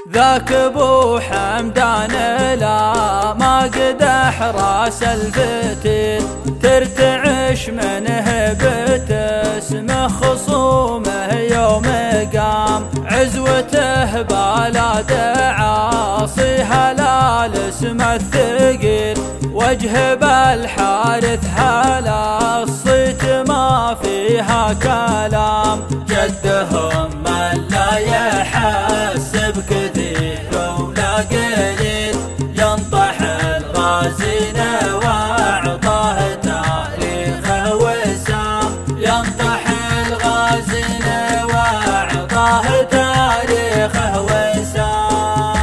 ذاك ابو حمدان لا ما قدح راس الفتيل، ترتعش من هبة اسمه خصومه يوم قام، عزوته بلاد عاصي هلال اسمه الثقيل، وجه بالحارث هلا الصيت ما فيها كلام، جدهم من لا يحسب كثير ولا قليل، ينطح الغازين واعطاه تاريخه وسام، ينطح الغازين واعطاه تاريخه وسام.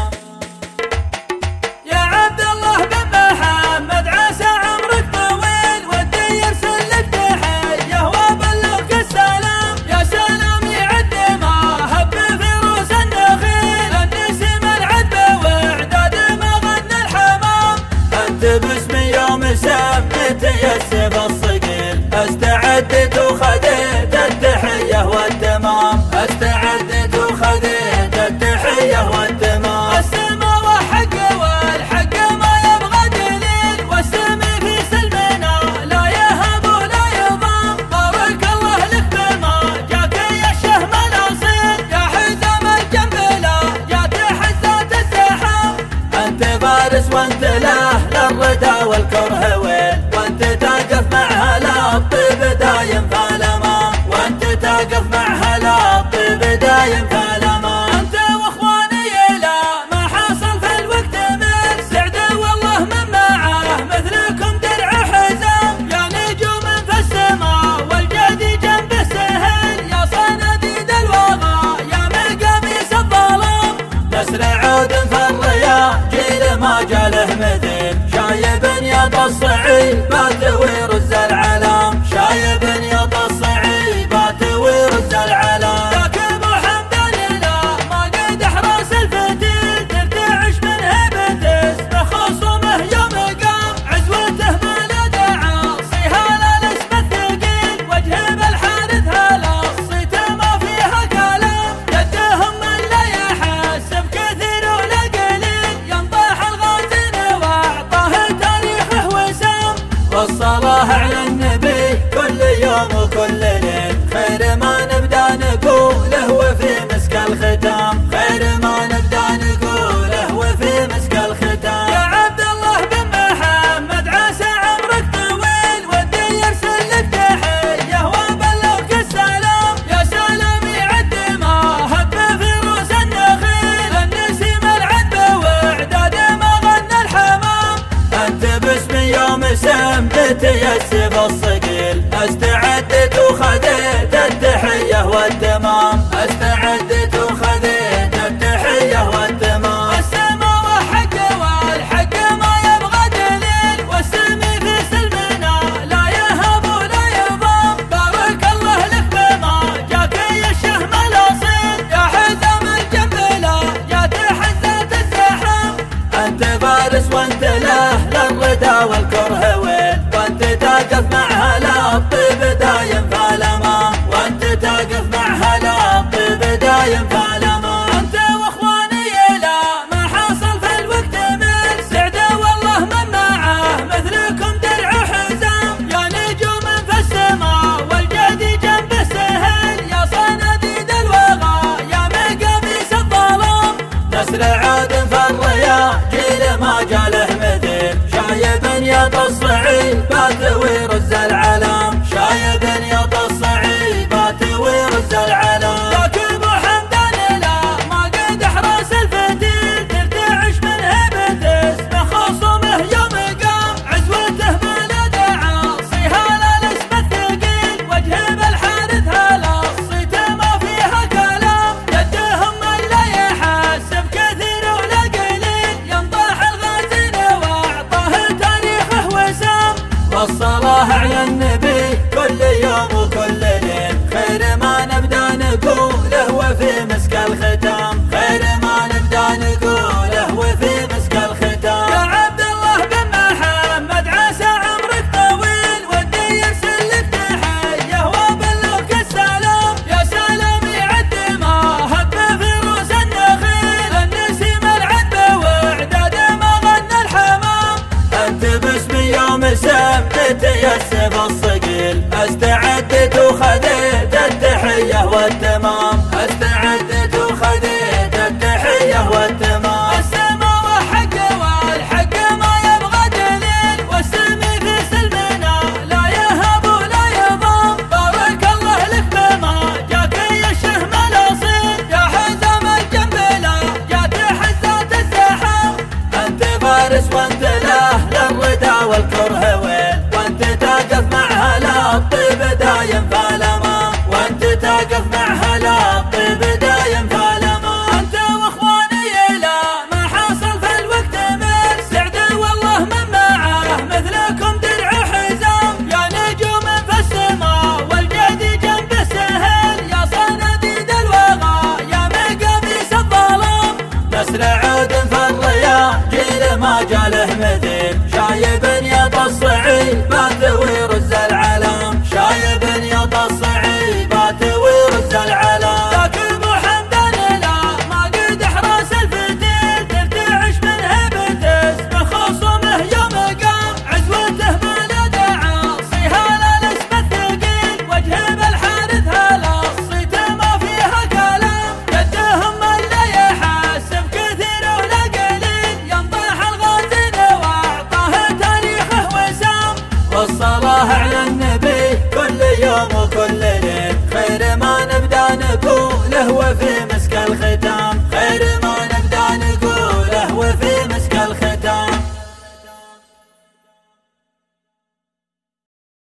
يا عبد الله بن محمد عسى عمرك طويل، ودي يرسل لك تحيه وابلغك السلام، يا سلام يعد ما هب في روس النخيل، النسيم العذب واعداد ما غنى الحمام، انت باسم يوم سميت يسف الصقيل، استعدت وخذيت التحيه والتمام، استعدت وخذيت التحيه والتمام. السما وحق والحق ما يبغى دليل، والسم في سلمنا لا يهب ولا يضام، بارك الله لك بما جاك يا الشهم الاصيل، يا حزام الجنب لا جات حزات الزحام، انت فارس وانت لاهل الردى والكره ويل، وانت تقف مع هلا الطيب دايم فالما، وانت تقف مع هلا الطيب دايم فالما. انت واخواني لا ما حصل في الوقت من سعد، والله من معاه مثلكم درع حزام، يا نجوم في السماء والجدي جنب السهل، يا صناديد الوغى يا مقاميس الظلام، نسر عود في الرياض جيل ما جاله مثيل، شايب يد الصعيبات ويرز العلام، شايب يد الصعيبات ويرز العلام. ذاك ابو حمدان لا ما قدح راس الفتيل، ترتعش من هبة اسمه خصومه يوم قام، عزوته بلد عاصي هلال اسمه الثقيل، وجه بالحارث هلا الصيت ما فيها كلام، جدهم من لا يحسب كثير ولا قليل، ينطح الغازين واعطاه تاريخه وسام. والصلاة على النبي كل يوم وكل ليل، خير ما نبدا نقوله وفي مسك الختام، خير ما نبدا نقوله وفي مسك الختام. يا عبد الله بن محمد عسى عمرك طويل، ودي يرسل لك تحيه وابلغك السلام، يا سلام يعد ما هب في روس النخيل، النسيم العذب واعداد ما غنى الحمام، انت باسم يوم سميت يسف الصقيل، استعدت وخذيت التحيه والتمام، استعدت وخذيت التحيه والتمام. السما وحق والحق ما يبغى دليل، والسم في سلمنا لا يهب ولا يضام، بارك الله لك بما جاك يا الشهم الاصيل، يا حزام الجنب لا جات حزات الزحام، انت فارس وانت لاهل الردى والكره ويل، وانت تقف مع هلا الطيب دايم فالما، وانت تقف مع هلا الطيب دايم فالما. انت واخواني لا ما حصل في الوقت من سعد، والله من معاه مثلكم درع حزام، يا نجوم في السماء والجدي جنب السهل، يا صناديد الوغى يا مقاميس الظلام، نسر عود في الرياض جيل ما جاله مثيل، شايب يد الصعيبات ويرز العلام، استعدت وخذيت التحية والتمام. السما وحق والحق ما يبغى دليل، والسم في سلمنا لا يهب ولا يضام. بارك الله لك بما جاك يا الشهم الاصيل، يا حزام الجنبلة جات حزات الزحام. انت فارس وانت له للردى والكره